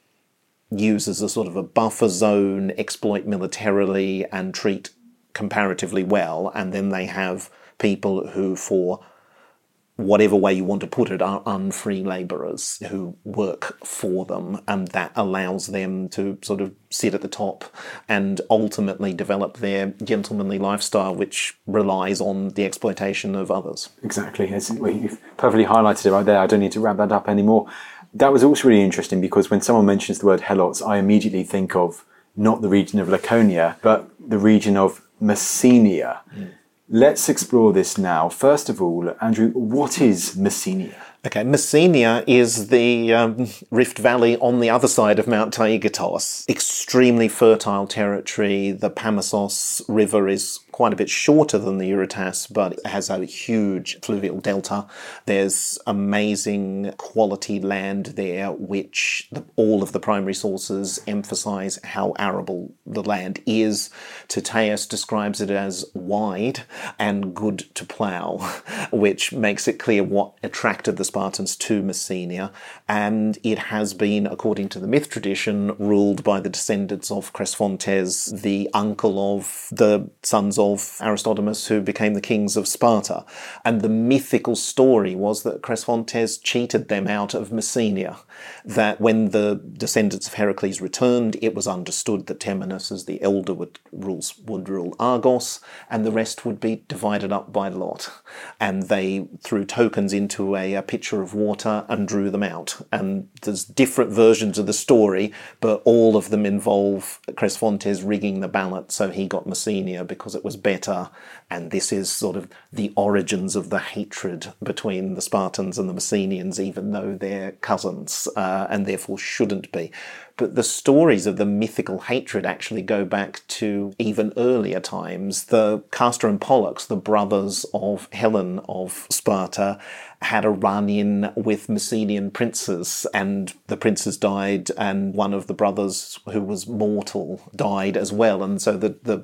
use as a sort of a buffer zone, exploit militarily, and treat comparatively well. And then they have people who, for whatever way you want to put it, are unfree labourers who work for them, and that allows them to sort of sit at the top and ultimately develop their gentlemanly lifestyle, which relies on the exploitation of others. Exactly. You've perfectly highlighted it right there. I don't need to wrap that up anymore. That was also really interesting because when someone mentions the word Helots, I immediately think of not the region of Laconia, but the region of Messenia. Let's explore this now. First of all, Andrew, what is Messenia? Okay, Messenia is the Rift Valley on the other side of Mount Taygetos. Extremely fertile territory. The Pamassos River is quite a bit shorter than the Eurotas, but it has a huge fluvial delta. There's amazing quality land there, which all of the primary sources emphasize how arable the land is. Tyrtaeus describes it as wide and good to plough, which makes it clear what attracted the Spartans to Messenia. And it has been, according to the myth tradition, ruled by the descendants of Cresphontes, the uncle of the sons of Aristodemus, who became the kings of Sparta. And the mythical story was that Cresphontes cheated them out of Messenia, that when the descendants of Heracles returned, it was understood that Temenus, as the elder, would rule Argos, and the rest would be divided up by lot. And they threw tokens into a pitcher of water and drew them out. And there's different versions of the story, but all of them involve Cresphontes rigging the ballot so he got Messenia because it was better. And this is sort of the origins of the hatred between the Spartans and the Messenians, even though they're cousins, and therefore shouldn't be. But the stories of the mythical hatred actually go back to even earlier times. The Castor and Pollux, the brothers of Helen of Sparta, had a run-in with Messenian princes, and the princes died, and one of the brothers, who was mortal, died as well. And so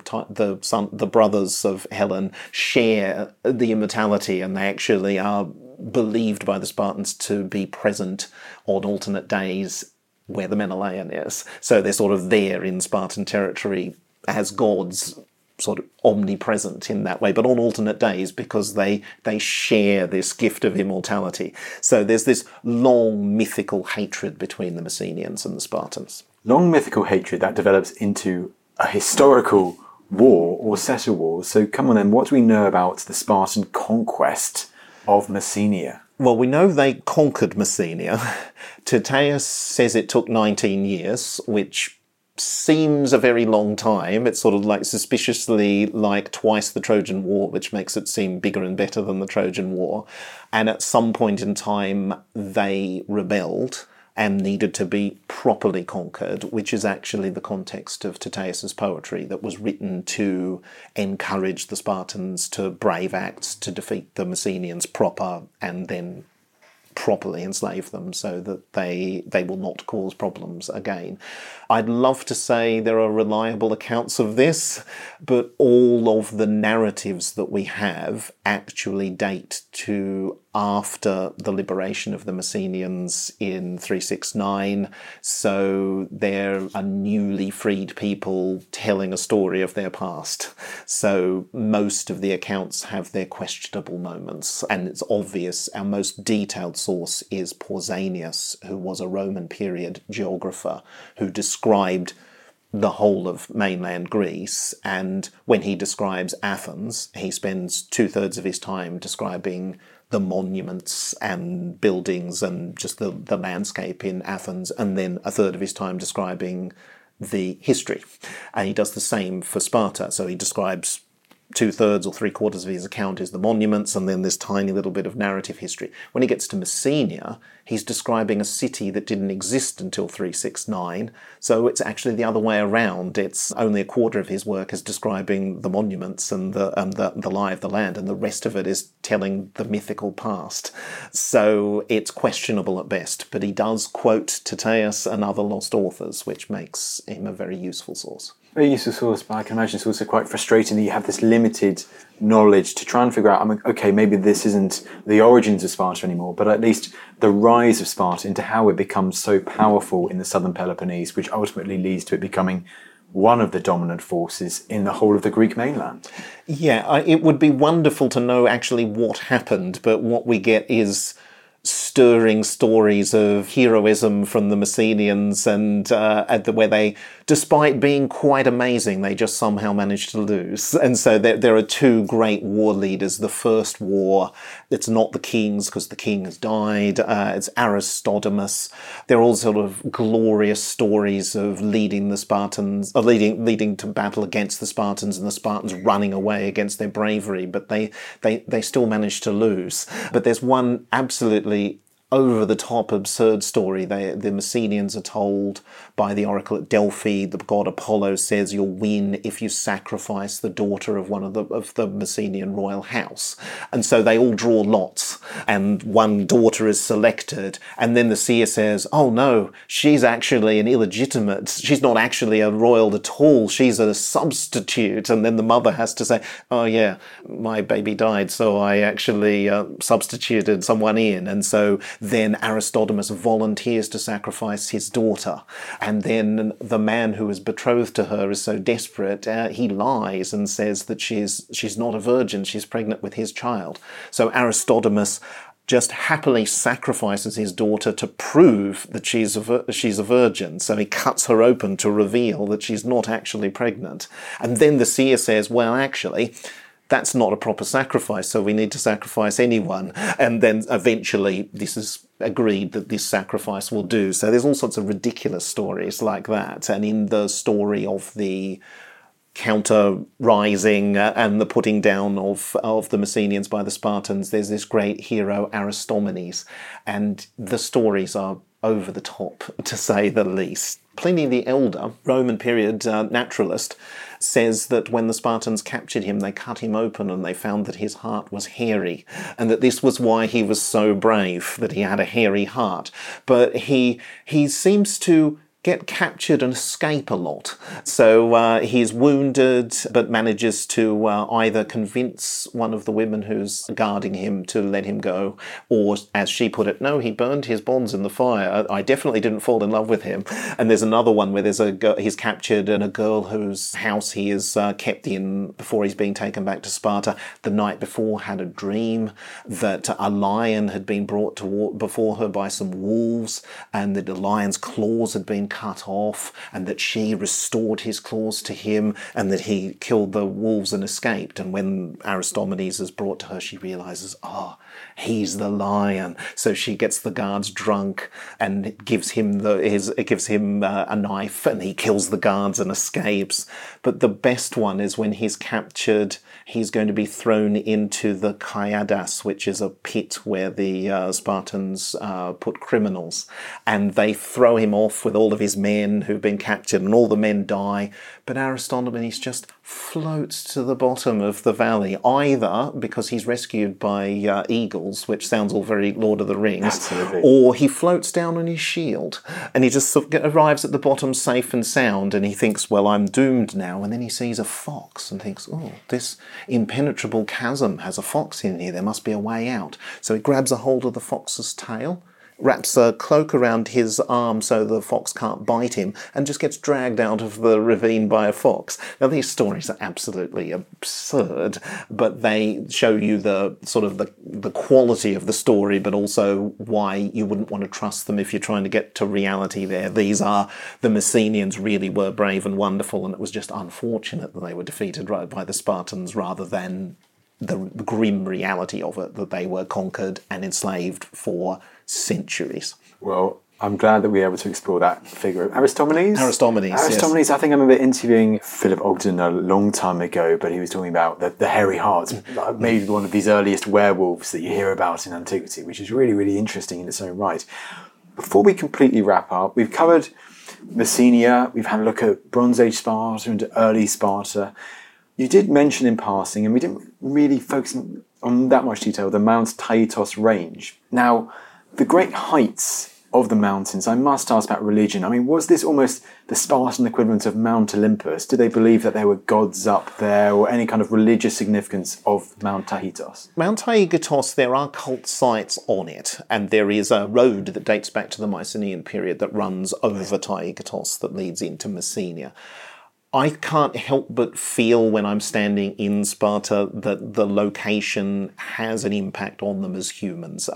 the brothers of Helen share the immortality, and they actually are believed by the Spartans to be present on alternate days where the Menelaean is. So they're sort of there in Spartan territory as gods, sort of omnipresent in that way, but on alternate days because they share this gift of immortality. So there's this long mythical hatred between the Messenians and the Spartans. Long mythical hatred that develops into a historical war or set of wars. So come on then, what do we know about the Spartan conquest of Messenia? Well, we know they conquered Messenia. Tyrtaeus says it took 19 years, which seems a very long time. It's sort of like suspiciously like twice the Trojan War, which makes it seem bigger and better than the Trojan War. And at some point in time, they rebelled and needed to be properly conquered, which is actually the context of Tyrtaeus' poetry that was written to encourage the Spartans to brave acts, to defeat the Messenians proper, and then properly enslave them so that they will not cause problems again. I'd love to say there are reliable accounts of this, but all of the narratives that we have actually date to after the liberation of the Messenians in 369, so they're a newly freed people telling a story of their past. So most of the accounts have their questionable moments, and it's obvious our most detailed source is Pausanias, who was a Roman period geographer who described the whole of mainland Greece, and when he describes Athens, he spends 2/3 of his time describing the monuments and buildings and just the landscape in Athens, and then 1/3 of his time describing the history. And he does the same for Sparta. So he describes 2/3 or 3/4 of his account is the monuments, and then this tiny little bit of narrative history. When he gets to Messenia, he's describing a city that didn't exist until 369, so it's actually the other way around. It's only 1/4 of his work is describing the monuments and the lie of the land, and the rest of it is telling the mythical past. So it's questionable at best, but he does quote Tyrtaeus and other lost authors, which makes him a very useful source. Very useful source, but I can imagine it's also quite frustrating that you have this limited knowledge to try and figure out, I mean, okay, maybe this isn't the origins of Sparta anymore, but at least the rise of Sparta into how it becomes so powerful in the southern Peloponnese, which ultimately leads to it becoming one of the dominant forces in the whole of the Greek mainland. Yeah, it would be wonderful to know actually what happened, but what we get is stirring stories of heroism from the Messenians, and where they, despite being quite amazing, they just somehow managed to lose. And so there are two great war leaders. The first war, it's not the king's because the king has died. It's Aristodemus. They're all sort of glorious stories of leading the Spartans, leading to battle against the Spartans, and the Spartans running away against their bravery, but they still managed to lose. But there's one absolutely over-the-top absurd story. The Messenians are told by the oracle at Delphi, the god Apollo says you'll win if you sacrifice the daughter of one of the Messenian royal house. And so they all draw lots, and one daughter is selected, and then the seer says, oh no, she's actually an illegitimate, she's not actually a royal at all, she's a substitute. And then the mother has to say, oh yeah, my baby died, so I actually substituted someone in. And so then Aristodemus volunteers to sacrifice his daughter, and then the man who is betrothed to her is so desperate, he lies and says that she's not a virgin, she's pregnant with his child. So Aristodemus just happily sacrifices his daughter to prove that she's a virgin. So he cuts her open to reveal that she's not actually pregnant. And then the seer says, well, actually, that's not a proper sacrifice, so we need to sacrifice anyone. And then eventually this is agreed that this sacrifice will do. So there's all sorts of ridiculous stories like that. And in the story of the counter-rising and the putting down of the Messenians by the Spartans, there's this great hero Aristomenes. And the stories are over the top, to say the least. Pliny the Elder, Roman period naturalist, says that when the Spartans captured him, they cut him open and they found that his heart was hairy, and that this was why he was so brave, that he had a hairy heart. But he seems to get captured and escape a lot. So he's wounded, but manages to either convince one of the women who's guarding him to let him go, or, as she put it, no, he burned his bonds in the fire. I definitely didn't fall in love with him. And there's another one where there's he's captured, and a girl whose house he is kept in before he's being taken back to Sparta, the night before had a dream that a lion had been brought before her by some wolves, and that the lion's claws had been cut off, and that she restored his claws to him, and that he killed the wolves and escaped. And when Aristomenes is brought to her, she realizes, he's the lion. So she gets the guards drunk and gives him a knife, and he kills the guards and escapes. But the best one is when he's captured, he's going to be thrown into the Kaiadas, which is a pit where the Spartans put criminals. And they throw him off with all of his men who've been captured, and all the men die. But Aristomenes just floats to the bottom of the valley, either because he's rescued by eagles, which sounds all very Lord of the Rings, Absolutely. or he floats down on his shield, and he just sort of arrives at the bottom safe and sound, and he thinks, well, I'm doomed now. And then he sees a fox and thinks, this impenetrable chasm has a fox in here. There must be a way out. So he grabs a hold of the fox's tail, wraps a cloak around his arm so the fox can't bite him, and just gets dragged out of the ravine by a fox. Now, these stories are absolutely absurd, but they show you the sort of the quality of the story, but also why you wouldn't want to trust them if you're trying to get to reality there. The Messenians really were brave and wonderful, and it was just unfortunate that they were defeated by the Spartans rather than the grim reality of it, that they were conquered and enslaved for centuries. Well, I'm glad that we were able to explore that figure of Aristomenes. Aristomenes, yes. I think I remember interviewing Philip Ogden a long time ago, but he was talking about the hairy heart, maybe one of these earliest werewolves that you hear about in antiquity, which is really, really interesting in its own right. Before we completely wrap up, we've covered Messenia, we've had a look at Bronze Age Sparta and early Sparta. You did mention in passing, and we didn't really focus on that much detail, the Mount Taygetos range. Now, the great heights of the mountains, I must ask about religion. I mean, was this almost the Spartan equivalent of Mount Olympus? Did they believe that there were gods up there, or any kind of religious significance of Mount Taygetos? Mount Taygetos, there are cult sites on it, and there is a road that dates back to the Mycenaean period that runs over Taygetos that leads into Messenia. I can't help but feel when I'm standing in Sparta that the location has an impact on them as humans.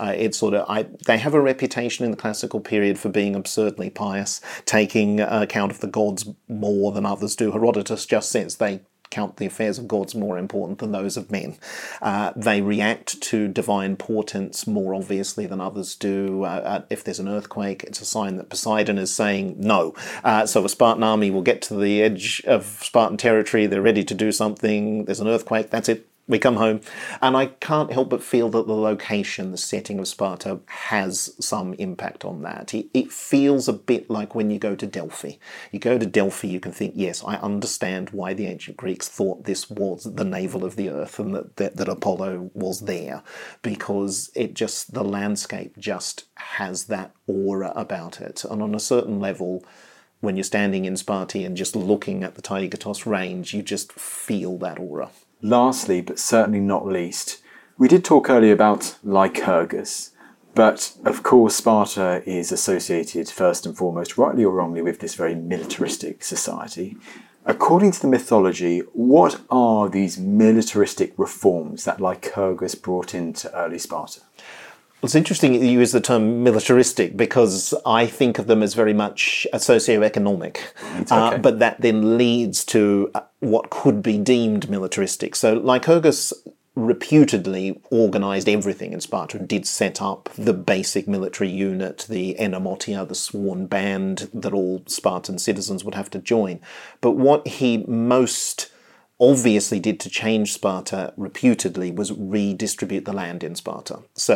They have a reputation in the classical period for being absurdly pious, taking account of the gods more than others do. Herodotus just says they count the affairs of gods more important than those of men. They react to divine portents more obviously than others do. If there's an earthquake, it's a sign that Poseidon is saying no. So a Spartan army will get to the edge of Spartan territory, they're ready to do something, there's an earthquake, that's it. We come home, and I can't help but feel that the location, the setting of Sparta, has some impact on that. It feels a bit like when you go to Delphi. You go to Delphi, you can think, yes, I understand why the ancient Greeks thought this was the navel of the earth and that Apollo was there, because the landscape just has that aura about it. And on a certain level, when you're standing in Sparta and just looking at the Taygetos range, you just feel that aura. Lastly, but certainly not least, we did talk earlier about Lycurgus, but of course Sparta is associated first and foremost, rightly or wrongly, with this very militaristic society. According to the mythology, what are these militaristic reforms that Lycurgus brought into early Sparta? Well, it's interesting you use the term militaristic, because I think of them as very much socio-economic, okay. But that then leads to what could be deemed militaristic. So Lycurgus reputedly organised everything in Sparta and did set up the basic military unit, the Enomotia, the sworn band that all Spartan citizens would have to join. But what he most obviously did to change Sparta reputedly was redistribute the land in Sparta.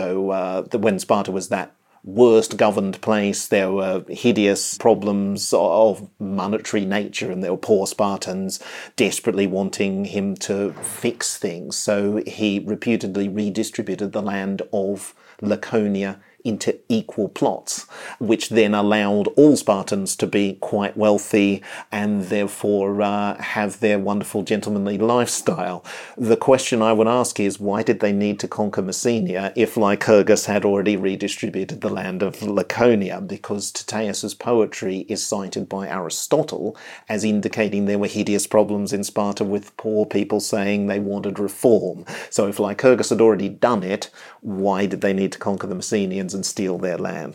So when Sparta was that worst governed place, there were hideous problems of monetary nature, and there were poor Spartans desperately wanting him to fix things. So he reputedly redistributed the land of Laconia into equal plots, which then allowed all Spartans to be quite wealthy and therefore have their wonderful gentlemanly lifestyle. The question I would ask is, why did they need to conquer Messenia if Lycurgus had already redistributed the land of Laconia? Because Tyrtaeus' poetry is cited by Aristotle as indicating there were hideous problems in Sparta with poor people saying they wanted reform. So if Lycurgus had already done it, why did they need to conquer the Messenians and steal their land?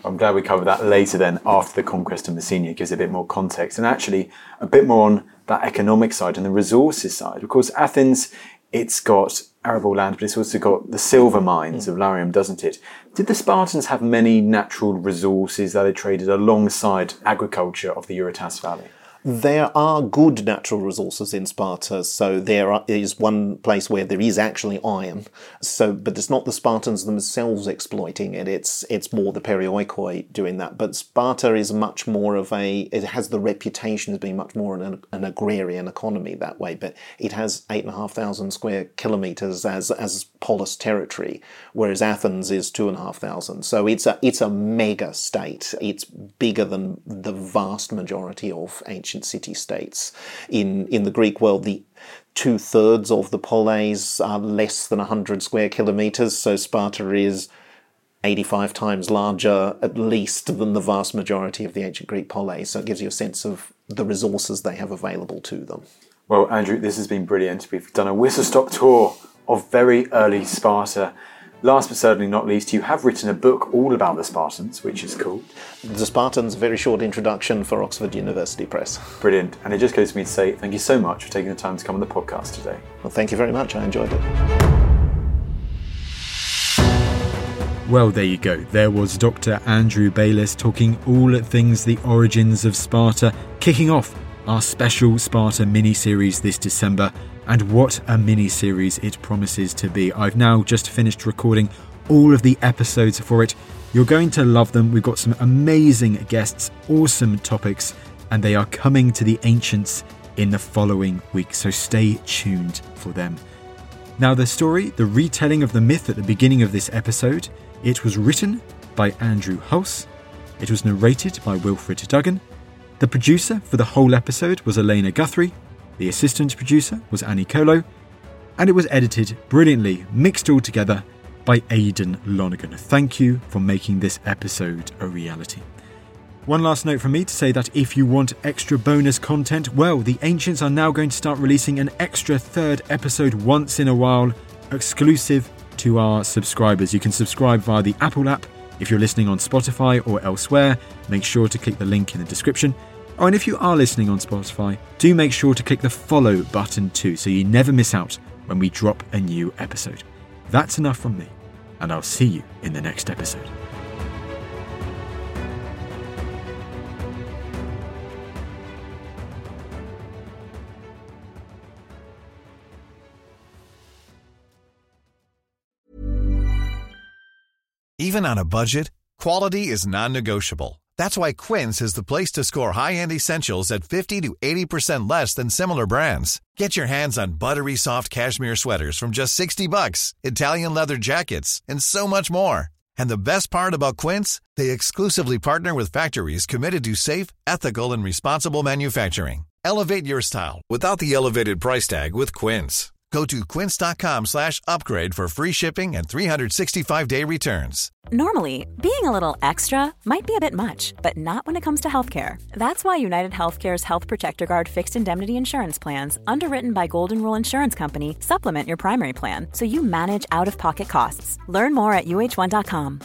I'm glad we cover that later then, after the conquest of Messenia. It gives a bit more context and actually a bit more on that economic side and the resources side. Of course, Athens, it's got arable land, but it's also got the silver mines of Larium, doesn't it? Did the Spartans have many natural resources that they traded alongside agriculture of the Eurotas Valley? There are good natural resources in Sparta, so there is one place where there is actually iron. But it's not the Spartans themselves exploiting it. It's more the Perioikoi doing that. But Sparta is much more of it has the reputation as being much more an agrarian economy that way. But it has 8,500 square kilometers as polis territory, whereas Athens is 2,500. So it's a mega state. It's bigger than the vast majority of ancient city-states. In the Greek world, the 2/3 of the polis are less than 100 square kilometres, so Sparta is 85 times larger, at least, than the vast majority of the ancient Greek polis, so it gives you a sense of the resources they have available to them. Well, Andrew, this has been brilliant. We've done a whistle-stop tour of very early Sparta. Last but certainly not least, you have written a book all about the Spartans, which is cool. The Spartans, a very short introduction for Oxford University Press. Brilliant. And it just goes to me to say thank you so much for taking the time to come on the podcast today. Well, thank you very much. I enjoyed it. Well, there you go. There was Dr. Andrew Bayliss talking all things the origins of Sparta, kicking off our special Sparta mini-series this December. And what a mini-series it promises to be. I've now just finished recording all of the episodes for it. You're going to love them. We've got some amazing guests, awesome topics, and they are coming to the ancients in the following week, so stay tuned for them. Now, the story, the retelling of the myth at the beginning of this episode, it was written by Andrew Hulse. It was narrated by Wilfred Duggan. The producer for the whole episode was Elena Guthrie. The assistant producer was Annie Colo, and it was edited brilliantly, mixed all together by Aidan Lonergan. Thank you for making this episode a reality. One last note from me to say that if you want extra bonus content, well, the Ancients are now going to start releasing an extra third episode once in a while, exclusive to our subscribers. You can subscribe via the Apple app. If you're listening on Spotify or elsewhere, make sure to click the link in the description. Oh, and if you are listening on Spotify, do make sure to click the follow button too, so you never miss out when we drop a new episode. That's enough from me, and I'll see you in the next episode. Even on a budget, quality is non-negotiable. That's why Quince is the place to score high-end essentials at 50 to 80% less than similar brands. Get your hands on buttery soft cashmere sweaters from just $60, Italian leather jackets, and so much more. And the best part about Quince, they exclusively partner with factories committed to safe, ethical, and responsible manufacturing. Elevate your style without the elevated price tag with Quince. Go to quince.com/upgrade for free shipping and 365-day returns. Normally, being a little extra might be a bit much, but not when it comes to healthcare. That's why United Healthcare's Health Protector Guard fixed indemnity insurance plans, underwritten by Golden Rule Insurance Company, supplement your primary plan so you manage out-of-pocket costs. Learn more at uh1.com.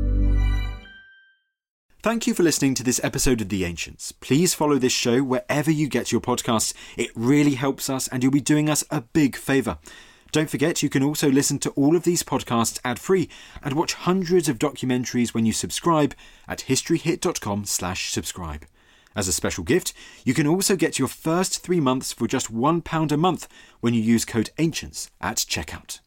Thank you for listening to this episode of The Ancients. Please follow this show wherever you get your podcasts. It really helps us and you'll be doing us a big favour. Don't forget, you can also listen to all of these podcasts ad-free and watch hundreds of documentaries when you subscribe at historyhit.com/subscribe. As a special gift, you can also get your first 3 months for just £1 a month when you use code ANCIENTS at checkout.